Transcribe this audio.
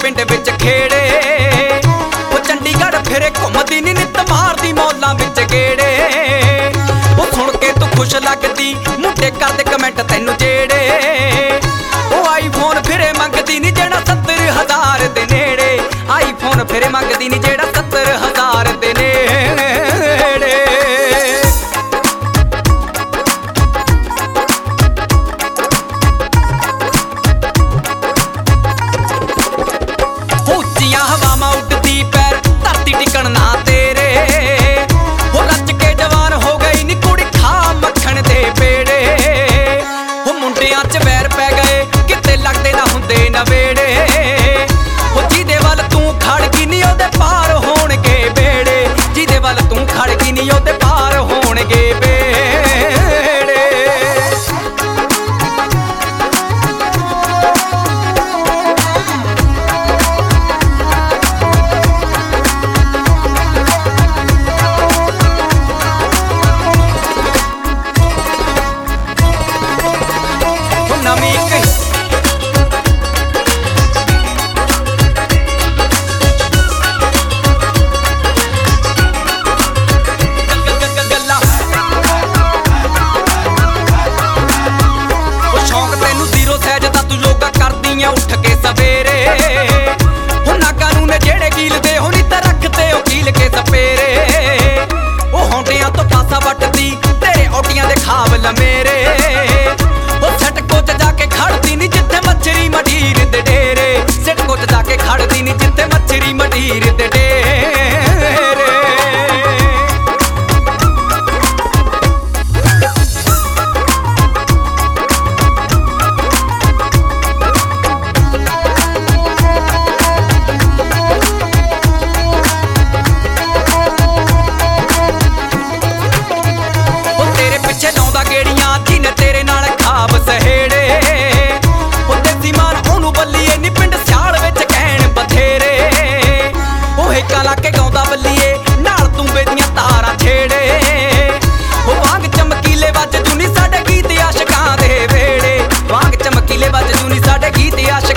पिंड विच खेड़े। वो चंडीगढ़ फिरे घुमदी नी नित मारदी मौलां विच गेड़े। वो सुन के तू खुश लगदी मुंडे करदे कमेंट तैनू जेड़े। वो आईफोन फिरे मंगदी नी जेड़ा 70,000 दे नेड़े। आईफोन फिरे मंगदी नी जेड़ा 70,000 दे नेड़े। ਉੱਚੀਆਂ ਹਵਾਵਾਂ ਉੱਡਦੀ ਪੈਰ ਧਰਤੀ ਟਿਕਣ ਨਾ ਤੇਰੇ। ਉਹ ਰੱਜ ਕੇ ਜਵਾਨ ਹੋ ਗਈ ਨੀ ਕੁੜੀ ਖਾ ਮੱਖਣ ਦੇ ਪੇੜੇ। ਉਹ ਮੁੰਡਿਆਂ 'ਚ ਵੈਰ ਪੈ ਗਏ ਕਿਤੇ ਲੱਗਦੇ ਨਾ ਹੁੰਦੇ ਨਵੇੜੇ। ਉਹ ਜਿਹਦੇ ਵੱਲ ਤੂੰ ਖੜ ਗਈ ਨੀ ਉਹਦੇ ਪਾਰ ਹੋਣਗੇ ਬੇੜੇ। ਜਿਹਦੇ ਵੱਲ ਤੂੰ ਖੜ ਗਈ ਨੀ ਉਹਦੇ ਪਾਰ ਹੋਣਗੇ ਬੇੜੇ। ਉੱਠ ਕੇ ਸਵੇਰੇ ਹੁਣ ਨਾਗਾਂ ਨੂੰ ਨੇ ਜਿਹੜੇ ਕੀਲਦੇ ਹੋਣੀ ਤਾਂ ਰੱਖਦੇ ਉਹ ਕੀਲ ਕੇ ਸਪੇਰੇ। ਉਹ ਹੌਂਡਿਆਂ ਤੋਂ ਪਾਸਾ ਵੱਟਦੀ ਤੇਰੇ ਔਟੀਆਂ ਦੇ ਖਾਬ ਲਮੇਰੇ। ਉਹ ਸਟਕੋ 'ਚ ਜਾ ਕੇ ਖੜਦੀ ਨੀ ਜਿੱਥੇ ਮੱਛਰੀ ਮੰਡੀਰ ਦੇ ਡੇਰੇ। ਸਟਕੋ 'ਚ ਜਾ ਕੇ ਖੜਦੀ ਨੀ ਜਿੱਥੇ ਮੱਛਰੀ ਮੰਡੀਰ ਦੇ ਡੇਰੇ। ਗੇੜੀਆਂ ਜਿਹਨੇ ਤੇਰੇ ਨਾਲ ਖਾਬ ਸਹੇੜੇ। ਉਹ ਦੇਸੀ ਮਾਨ ਉਹਨੂੰ ਬੱਲੀਏ ਨੀ ਪਿੰਡ ਸਿਆਲ ਵਿੱਚ ਕਹਿਣ ਬਥੇਰੇ। ਉਹ ਹੇਕਾਂ ਲਾ ਕੇ ਗਾਉਂਦਾ ਬੱਲੀਏ ਨਾਲ ਤੂੰਬੇ ਦੀਆਂ ਤਾਰਾਂ ਛੇੜੇ। ਉਹ ਵਾਂਗ ਚਮਕੀਲੇ ਵੱਜ ਜੂਨੀ ਸਾਡੇ ਗੀਤ ਆਸ਼ਕਾਂ ਦੇ ਵੇੜੇ। ਵਾਂਗ ਚਮਕੀਲੇ ਵੱਜ ਜੂਨੀ ਸਾਡੇ ਗੀਤ ਆਸ਼ਕਾਂ